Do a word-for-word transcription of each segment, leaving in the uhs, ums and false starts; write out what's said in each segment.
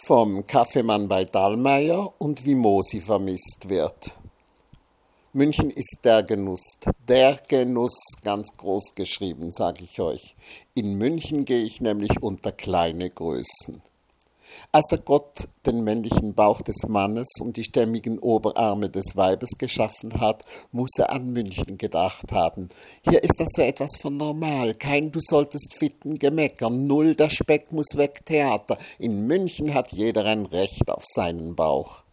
Vom Kaffeemann bei Dallmayr und wie Mosi vermisst wird. München ist der Genuss, der Genuss ganz groß geschrieben, sage ich euch. In München gehe ich nämlich unter kleine Größen. Als der Gott den männlichen Bauch des Mannes und die stämmigen Oberarme des Weibes geschaffen hat, muss er an München gedacht haben. Hier ist das so etwas von normal, kein du solltest fitten gemeckern, null der Speck muss weg Theater. In München hat jeder ein Recht auf seinen Bauch.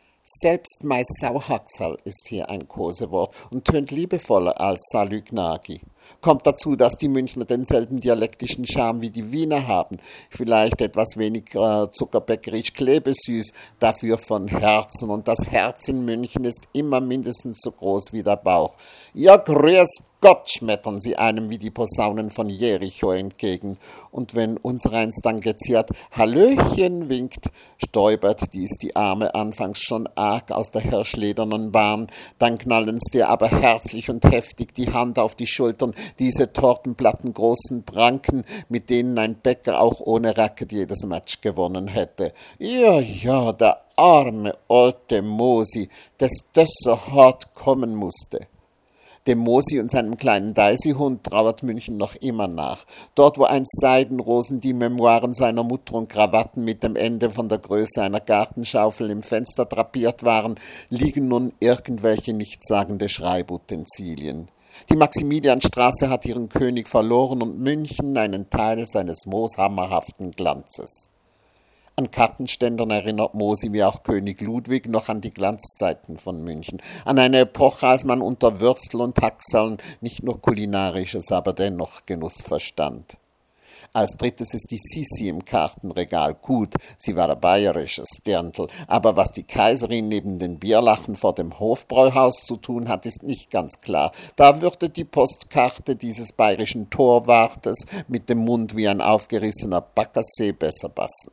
Selbst Mais Sauhaxal ist hier ein Kosewort und tönt liebevoller als Salü Gnagi. Kommt dazu, dass die Münchner denselben dialektischen Charme wie die Wiener haben. Vielleicht etwas weniger zuckerbäckerisch klebesüß, dafür von Herzen. Und das Herz in München ist immer mindestens so groß wie der Bauch. Ja, grüß Gott, schmettern sie einem wie die Posaunen von Jericho entgegen. Und wenn unsereins dann geziert Hallöchen winkt, stäubert dies die Arme anfangs schon arg aus der hirschledernen Bahn, dann knallen's dir aber herzlich und heftig die Hand auf die Schultern, diese tortenplattengroßen Pranken, mit denen ein Bäcker auch ohne Racket jedes Match gewonnen hätte. Ja, ja, der arme alte Mosi, dass das so hart kommen musste. Dem Mosi und seinem kleinen Daisy-Hund trauert München noch immer nach. Dort, wo einst Seidenrosen die Memoiren seiner Mutter und Krawatten mit dem Ende von der Größe einer Gartenschaufel im Fenster drapiert waren, liegen nun irgendwelche nichtssagende Schreibutensilien. Die Maximilianstraße hat ihren König verloren und München einen Teil seines mooshammerhaften Glanzes. An Kartenständern erinnert Mosi wie auch König Ludwig noch an die Glanzzeiten von München, an eine Epoche, als man unter Würstel und Haxeln nicht nur kulinarisches, aber dennoch Genuss verstand. Als drittes ist die Sissi im Kartenregal. Gut, sie war ein bayerisches Dirndl, aber was die Kaiserin neben den Bierlachen vor dem Hofbräuhaus zu tun hat, ist nicht ganz klar. Da würde die Postkarte dieses bayerischen Torwartes mit dem Mund wie ein aufgerissener Baggersee besser passen.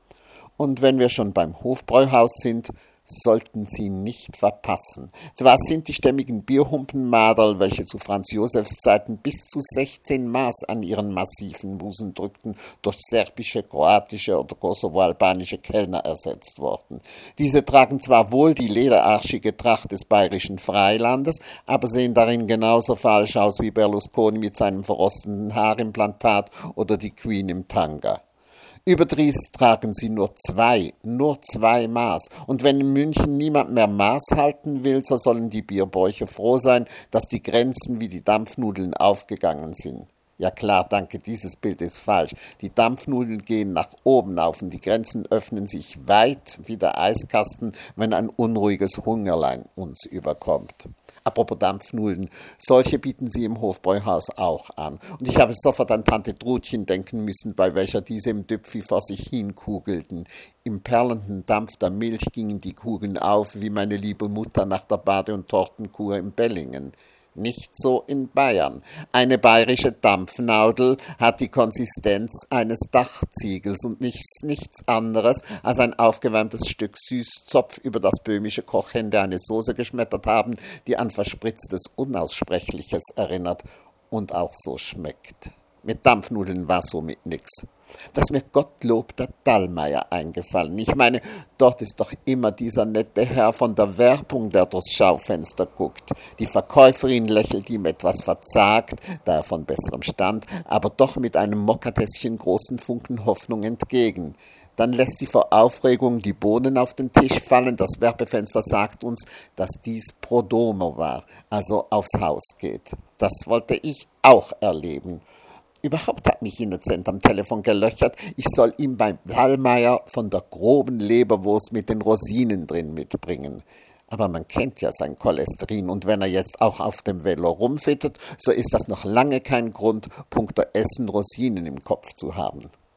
Und wenn wir schon beim Hofbräuhaus sind, sollten Sie nicht verpassen. Zwar sind die stämmigen Bierhumpenmaderl, welche zu Franz Josefs Zeiten bis zu sechzehn Maß an ihren massiven Busen drückten, durch serbische, kroatische oder kosovo-albanische Kellner ersetzt worden. Diese tragen zwar wohl die lederarschige Tracht des bayerischen Freilandes, aber sehen darin genauso falsch aus wie Berlusconi mit seinem verrosteten Haarimplantat oder die Queen im Tanga. Überdies tragen sie nur zwei, nur zwei Maß. Und wenn in München niemand mehr Maß halten will, so sollen die Bierbäuche froh sein, dass die Grenzen wie die Dampfnudeln aufgegangen sind. Ja klar, danke, dieses Bild ist falsch. Die Dampfnudeln gehen nach oben auf und die Grenzen öffnen sich weit wie der Eiskasten, wenn ein unruhiges Hungerlein uns überkommt. Apropos Dampfnudeln, solche bieten sie im Hofbräuhaus auch an. Und ich habe sofort an Tante Trudchen denken müssen, bei welcher diese im Düpfi vor sich hin kugelten. Im perlenden Dampf der Milch gingen die Kugeln auf, wie meine liebe Mutter nach der Bade- und Tortenkur in Bellingen. Nicht so in Bayern. Eine bayerische Dampfnaudel hat die Konsistenz eines Dachziegels und nichts, nichts anderes als ein aufgewärmtes Stück Süßzopf, über das böhmische Kochhände eine Soße geschmettert haben, die an verspritztes Unaussprechliches erinnert und auch so schmeckt. Mit Dampfnudeln war somit nix. Da ist mir Gottlob der Dallmayr eingefallen. Ich meine, dort ist doch immer dieser nette Herr von der Werbung, der durchs Schaufenster guckt. Die Verkäuferin lächelt ihm etwas verzagt, da er von besserem Stand, aber doch mit einem Mokkatässchen großen Funken Hoffnung entgegen. Dann lässt sie vor Aufregung die Bohnen auf den Tisch fallen. Das Werbefenster sagt uns, dass dies pro domo war, also aufs Haus geht. Das wollte ich auch erleben. Überhaupt hat mich Innocent am Telefon gelöchert, ich soll ihm beim Dallmayr von der groben Leberwurst mit den Rosinen drin mitbringen. Aber man kennt ja sein Cholesterin und wenn er jetzt auch auf dem Velo rumfittet, so ist das noch lange kein Grund, punkto Essen Rosinen im Kopf zu haben.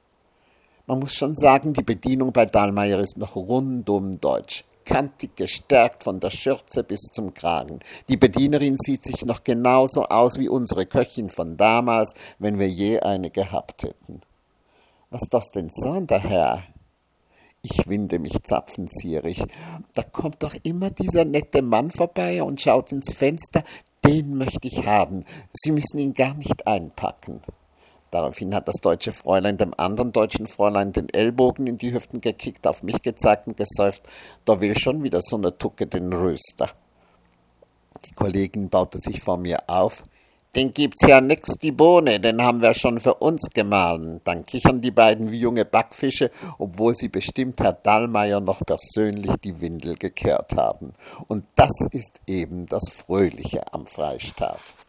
Man muss schon sagen, die Bedienung bei Dallmayr ist noch rundum deutsch. Kantig gestärkt von der Schürze bis zum Kragen. Die Bedienerin sieht sich noch genauso aus wie unsere Köchin von damals, wenn wir je eine gehabt hätten. Was das denn sein, der Herr? Ich winde mich zapfenzierig. Da kommt doch immer dieser nette Mann vorbei und schaut ins Fenster. Den möchte ich haben. Sie müssen ihn gar nicht einpacken. Daraufhin hat das deutsche Fräulein dem anderen deutschen Fräulein den Ellbogen in die Hüften gekickt, auf mich gezeigt und gesäuft, da will schon wieder so eine Tucke den Röster. Die Kollegin baute sich vor mir auf. Den gibt's ja nix, die Bohne, den haben wir schon für uns gemahlen. Dann kichern die beiden wie junge Backfische, obwohl sie bestimmt Herr Dallmayr noch persönlich die Windel gekehrt haben. Und das ist eben das Fröhliche am Freistaat.